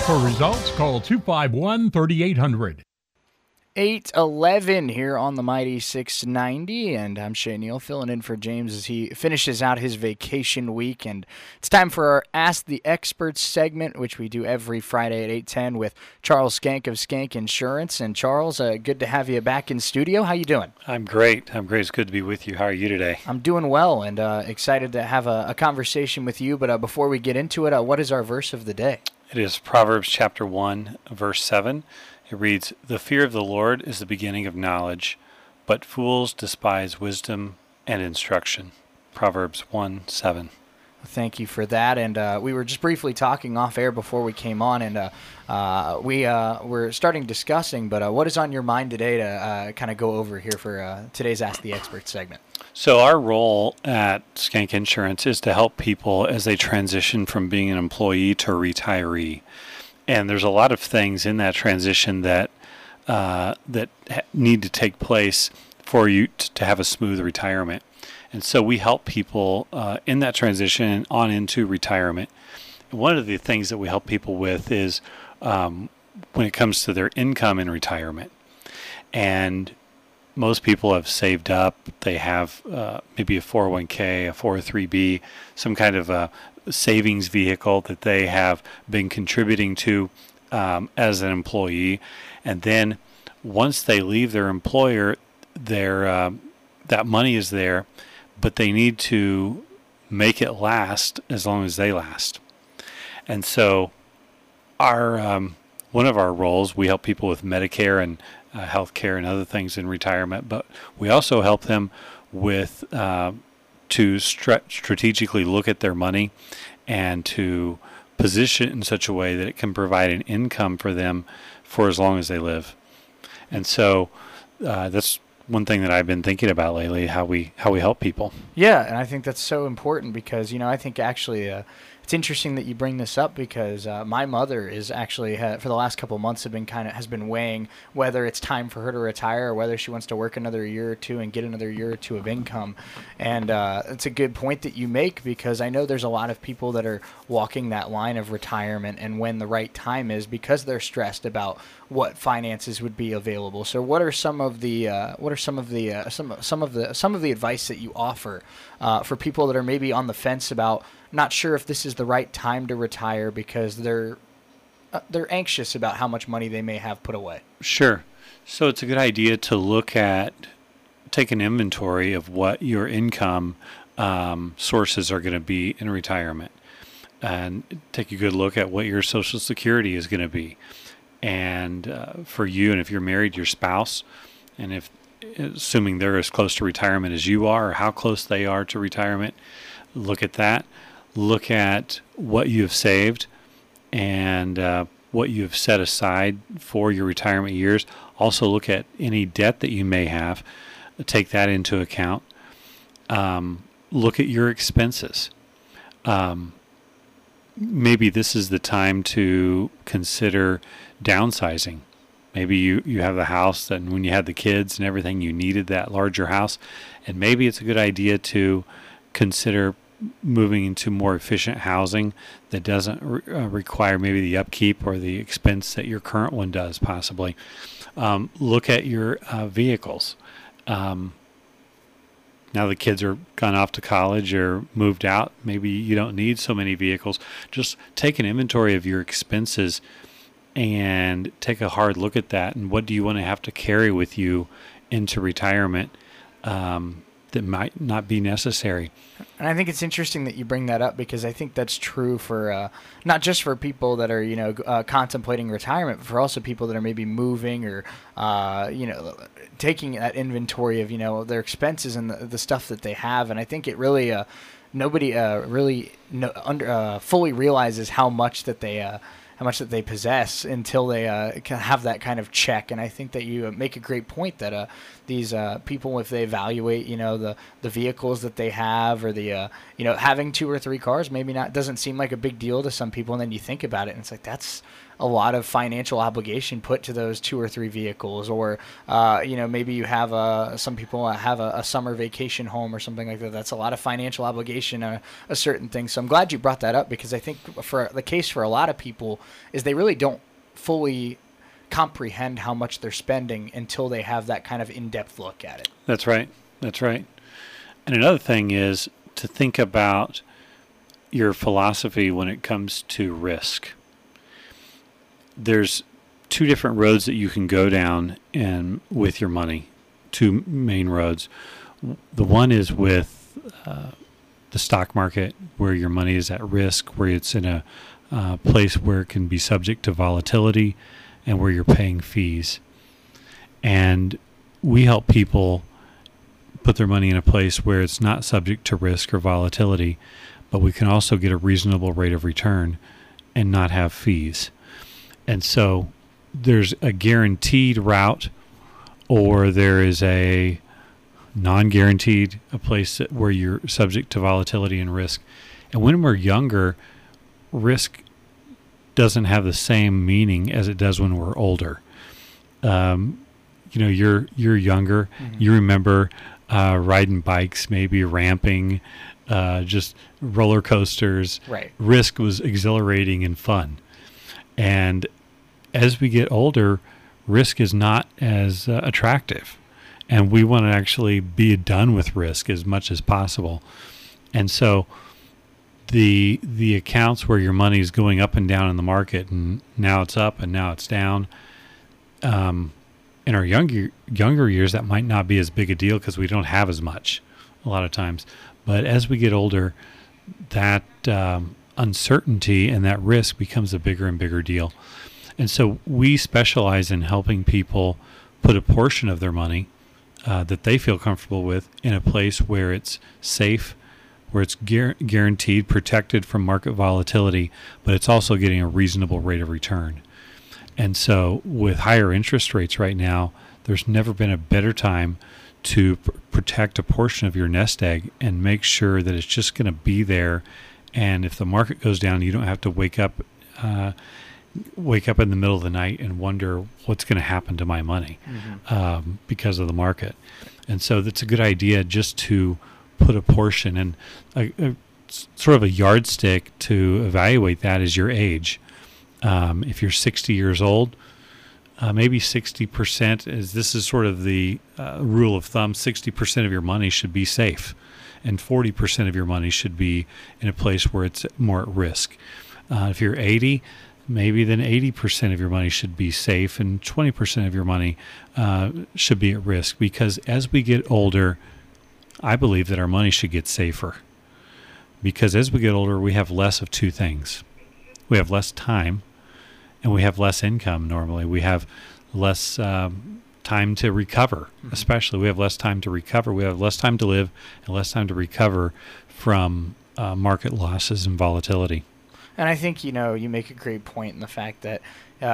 For results, call 251-3800. 8:11 here on the Mighty 690, and I'm Shay Neal filling in for James as he finishes out his vacation week. And it's time for our Ask the Experts segment, which we do every Friday at 8:10 with Charles Skank of Skank Insurance. And Charles, good to have you back in studio. How you doing? I'm great. It's good to be with you. How are you today? I'm doing well and excited to have a conversation with you. But before we get into it, what is our verse of the day? It is Proverbs chapter 1, verse 7. It reads, "The fear of the Lord is the beginning of knowledge, but fools despise wisdom and instruction." Proverbs 1:7. Thank you for that. And we were just briefly talking off air before we came on, and we were starting discussing, but what is on your mind today to kind of go over here for today's Ask the Expert segment? So our role at Skank Insurance is to help people as they transition from being an employee to a retiree. And there's a lot of things in that transition that need to take place for you to have a smooth retirement. And so we help people in that transition on into retirement. And one of the things that we help people with is when it comes to their income in retirement. And most people have saved up. They have maybe a 401k, a 403b, some kind of a savings vehicle that they have been contributing to as an employee. And then once they leave their employer, that money is there, but they need to make it last as long as they last. And so our one of our roles, we help people with Medicare and health care and other things in retirement, but we also help them with to strategically look at their money and to position it in such a way that it can provide an income for them for as long as they live. And so that's one thing that I've been thinking about lately, how we help people. Yeah, and I think that's so important because, I think actually it's interesting that you bring this up because my mother is actually for the last couple of months has been weighing whether it's time for her to retire or whether she wants to work another year or two and get another year or two of income. And it's a good point that you make because I know there's a lot of people that are walking that line of retirement and when the right time is because they're stressed about what finances would be available. So what are some of the advice that you offer for people that are maybe on the fence about not sure if this is the right time to retire because they're anxious about how much money they may have put away? Sure. So it's a good idea to take an inventory of what your income sources are going to be in retirement, and take a good look at what your Social Security is going to be. And for you, and if you're married, your spouse, and if assuming they're as close to retirement as you are, or how close they are to retirement, look at that. Look at what you have saved and what you have set aside for your retirement years. Also look at any debt that you may have. Take that into account. Look at your expenses. Maybe this is the time to consider downsizing. Maybe you have the house and when you had the kids and everything, you needed that larger house. And maybe it's a good idea to consider moving into more efficient housing that doesn't require maybe the upkeep or the expense that your current one does possibly. Look at your vehicles. Now the kids are gone off to college or moved out. Maybe you don't need so many vehicles. Just take an inventory of your expenses and take a hard look at that. And what do you want to have to carry with you into retirement that might not be necessary? And I think it's interesting that you bring that up because I think that's true for not just for people that are contemplating retirement, but for also people that are maybe moving or taking that inventory of their expenses and the stuff that they have. And I think it really nobody really fully realizes how much that they possess until they can have that kind of check. And I think that you make a great point that these people, if they evaluate, the vehicles that they have or the, having 2 or 3 cars, maybe doesn't seem like a big deal to some people. And then you think about it and it's like, that's a lot of financial obligation put to those 2 or 3 vehicles, or maybe you have some people have a summer vacation home or something like that. That's a lot of financial obligation, a certain thing. So I'm glad you brought that up, because I think for the case for a lot of people is they really don't fully comprehend how much they're spending until they have that kind of in-depth look at it. That's right. And another thing is to think about your philosophy when it comes to risk. There's 2 different roads that you can go down with your money, 2 main roads. The one is with the stock market, where your money is at risk, where it's in a place where it can be subject to volatility and where you're paying fees. And we help people put their money in a place where it's not subject to risk or volatility, but we can also get a reasonable rate of return and not have fees. And so there's a guaranteed route, or there is a non-guaranteed, a place where you're subject to volatility and risk. And when we're younger, risk doesn't have the same meaning as it does when we're older. You're younger. Mm-hmm. You remember riding bikes, maybe ramping, just roller coasters. Right. Risk was exhilarating and fun. And as we get older, risk is not as attractive. And we want to actually be done with risk as much as possible. And so the accounts where your money is going up and down in the market, and now it's up and now it's down, in our younger years, that might not be as big a deal because we don't have as much a lot of times. But as we get older, that uncertainty and that risk becomes a bigger and bigger deal. And so we specialize in helping people put a portion of their money that they feel comfortable with in a place where it's safe, where it's guaranteed, protected from market volatility, but it's also getting a reasonable rate of return. And so with higher interest rates right now, there's never been a better time to protect a portion of your nest egg and make sure that it's just going to be there. And if the market goes down, you don't have to wake up in the middle of the night and wonder what's going to happen to my money because of the market. And so that's a good idea, just to put a portion, and a sort of a yardstick to evaluate that is your age. If you're 60 years old, maybe 60% this is sort of the rule of thumb. 60% of your money should be safe, and 40% of your money should be in a place where it's more at risk. If you're 80, maybe then 80% of your money should be safe, and 20% of your money should be at risk. Because as we get older, I believe that our money should get safer. Because as we get older, we have less of 2 things. We have less time, and we have less income normally. We have less time to recover, especially. We have less time to recover. We have less time to live and less time to recover from market losses and volatility. And I think, you make a great point in the fact that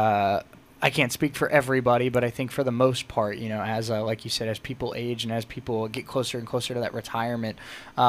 I can't speak for everybody, but I think for the most part, as like you said, as people age and as people get closer and closer to that retirement,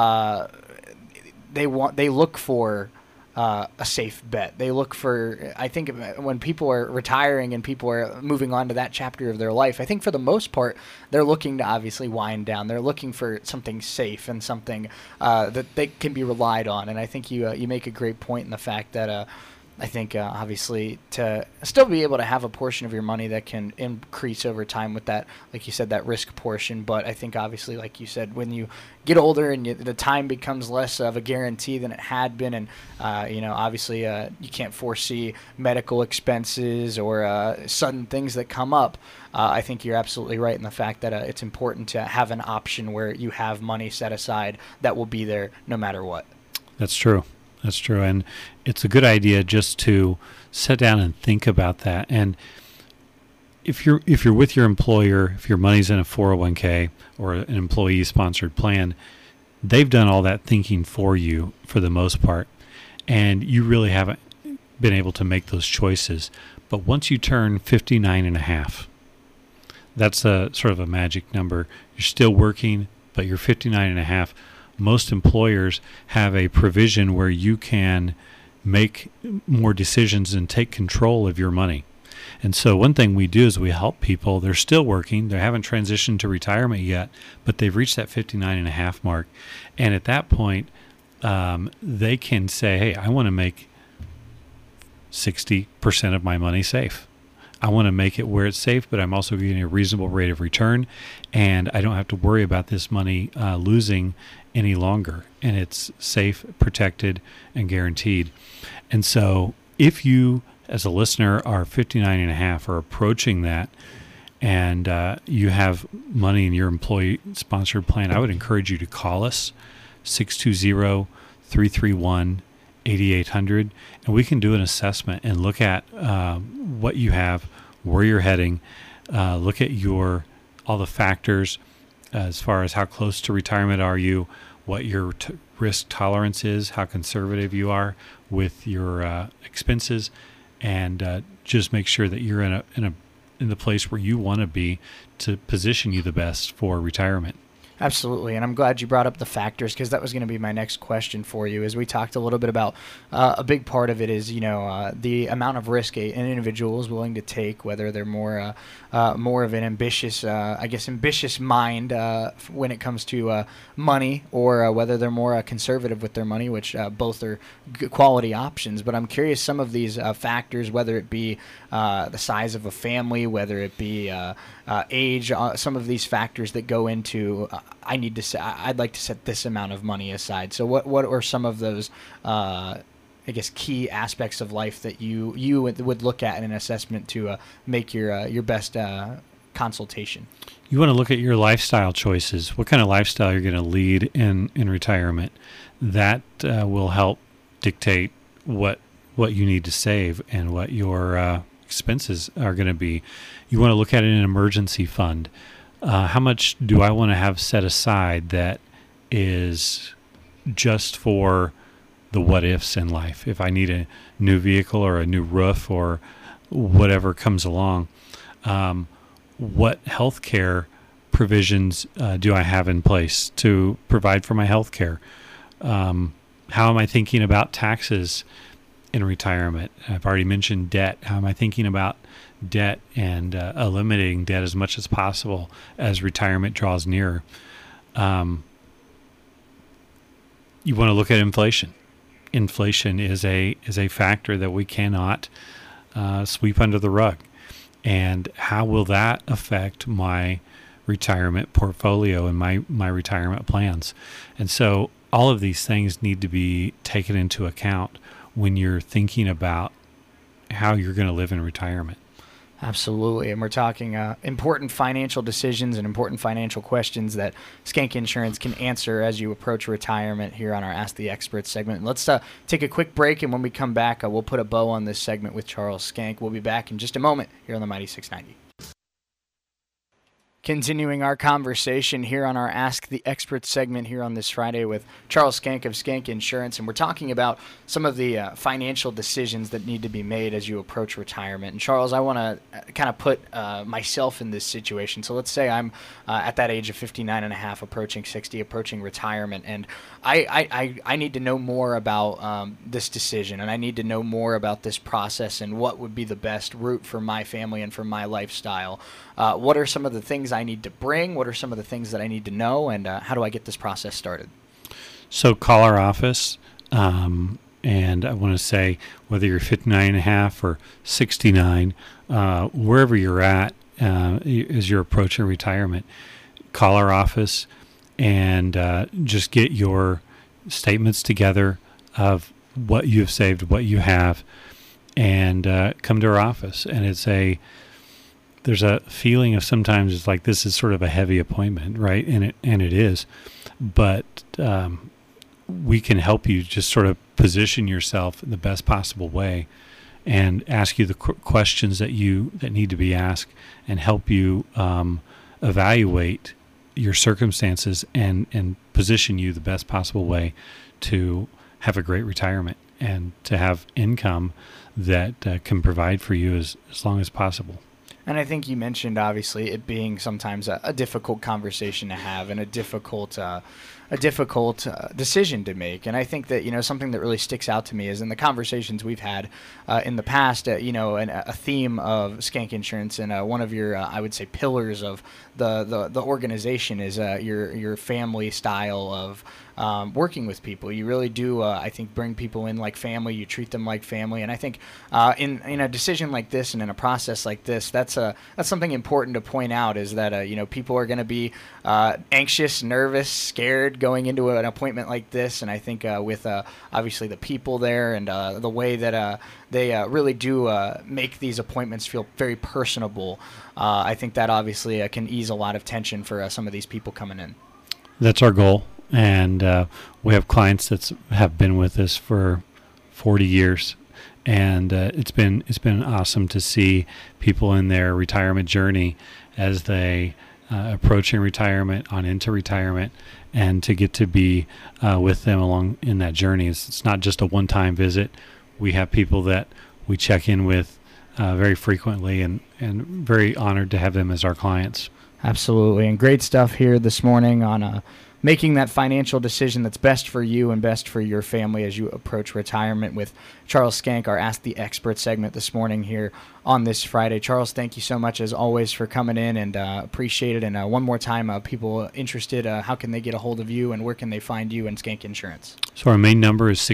they look for a safe bet. They look for, I think when people are retiring and people are moving on to that chapter of their life, I think for the most part, they're looking to obviously wind down. They're looking for something safe and something that they can be relied on. And I think you make a great point in the fact that I think obviously to still be able to have a portion of your money that can increase over time with that, like you said, that risk portion. But I think obviously, like you said, when you get older and the time becomes less of a guarantee than it had been, and obviously you can't foresee medical expenses or sudden things that come up. I think you're absolutely right in the fact that it's important to have an option where you have money set aside that will be there no matter what. That's true. That's true. And it's a good idea just to sit down and think about that. And if you're with your employer, if your money's in a 401k or an employee-sponsored plan, they've done all that thinking for you for the most part. And you really haven't been able to make those choices. But once you turn 59 and a half, that's a sort of a magic number. You're still working, but you're 59 and a half. Most employers have a provision where you can make more decisions and take control of your money. And so one thing we do is we help people. They're still working. They haven't transitioned to retirement yet, but they've reached that 59 and a half mark. And at that point, they can say, hey, I want to make 60% of my money safe. I want to make it where it's safe, but I'm also getting a reasonable rate of return, and I don't have to worry about this money losing any longer. And it's safe, protected, and guaranteed. And so if you, as a listener, are 59 and a half or approaching that, and you have money in your employee-sponsored plan, I would encourage you to call us, 620-331-8800, and we can do an assessment and look at what you have, where you're heading, look at all the factors as far as how close to retirement are you, what your risk tolerance is, how conservative you are with your expenses, and just make sure that you're in the place where you want to be to position you the best for retirement. Absolutely, and I'm glad you brought up the factors, because that was going to be my next question for you. As we talked a little bit about, a big part of it is the amount of risk an individual is willing to take, whether they're more of an ambitious mind when it comes to money, or whether they're more conservative with their money, which both are quality options. But I'm curious, some of these factors, whether it be the size of a family, whether it be age, some of these factors that go into I'd like to set this amount of money aside. So what are some of those key aspects of life that you would look at in an assessment to make your best consultation? You want to look at your lifestyle choices. What kind of lifestyle you're going to lead in retirement. That will help dictate what you need to save and what your expenses are going to be. You want to look at an emergency fund. How much do I want to have set aside that is just for the what ifs in life? If I need a new vehicle or a new roof or whatever comes along, what health care provisions do I have in place to provide for my health care? How am I thinking about taxes in retirement? I've already mentioned debt. How am I thinking about debt and eliminating debt as much as possible as retirement draws nearer? You want to look at inflation. Inflation is a factor that we cannot sweep under the rug. And how will that affect my retirement portfolio and my retirement plans? And so all of these things need to be taken into account when you're thinking about how you're going to live in retirement. Absolutely. And we're talking important financial decisions and important financial questions that Skank Insurance can answer as you approach retirement here on our Ask the Experts segment. Let's take a quick break, and when we come back, we'll put a bow on this segment with Charles Skank. We'll be back in just a moment here on the Mighty 690. Continuing our conversation here on our Ask the Experts segment here on this Friday with Charles Skank of Skank Insurance, and we're talking about some of the financial decisions that need to be made as you approach retirement. And Charles, I want to kind of put myself in this situation. So let's say I'm at that age of 59 and a half, approaching 60, approaching retirement, and I need to know more about this decision, and I need to know more about this process and what would be the best route for my family and for my lifestyle. What are some of the things I need to bring? What are some of the things that I need to know? And how do I get this process started? So call our office. And I want to say, whether you're 59 and a half or 69, wherever you're at as you're approaching retirement, call our office and just get your statements together of what you've saved, what you have, and come to our office. And there's a feeling of sometimes it's like this is sort of a heavy appointment, right? And it is, but we can help you just sort of position yourself in the best possible way, and ask you the questions that need to be asked, and help you evaluate your circumstances and position you the best possible way to have a great retirement and to have income that can provide for you as long as possible. And I think you mentioned, obviously, it being sometimes a difficult conversation to have, and a difficult a difficult decision to make. And I think that, something that really sticks out to me is in the conversations we've had in the past, a theme of Skank Insurance and one of your, I would say, pillars of the organization is your family style of working with people. You really do, I think, bring people in like family. You treat them like family, and I think in a decision like this and in a process like this, that's something important to point out. Is that people are going to be anxious, nervous, scared going into an appointment like this, and I think with obviously the people there and the way that they really do make these appointments feel very personable. I think that obviously can ease a lot of tension for some of these people coming in. That's our goal. And we have clients that have been with us for 40 years, and it's been awesome to see people in their retirement journey as they approaching retirement, on into retirement, and to get to be with them along in that journey. It's not just a one-time visit. We have people that we check in with very frequently, and very honored to have them as our clients. Absolutely, and great stuff here this morning on making that financial decision that's best for you and best for your family as you approach retirement with Charles Skank, our Ask the Expert segment this morning here on this Friday. Charles, thank you so much as always for coming in, and appreciate it. And one more time, people interested, how can they get a hold of you and where can they find you and Skank Insurance? So our main number is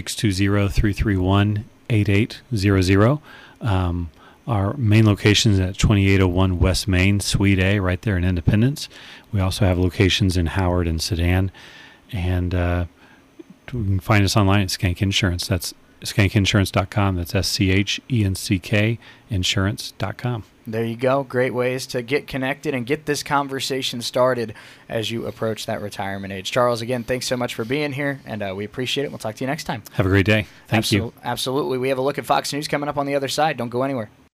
620-331-8800. Our main location is at 2801 West Main, Suite A, right there in Independence. We also have locations in Howard and Sedan. And you can find us online at Skank Insurance. That's skankinsurance.com. That's SCHENCK insurance.com. There you go. Great ways to get connected and get this conversation started as you approach that retirement age. Charles, again, thanks so much for being here, and we appreciate it. We'll talk to you next time. Have a great day. Thank you. Absolutely. We have a look at Fox News coming up on the other side. Don't go anywhere.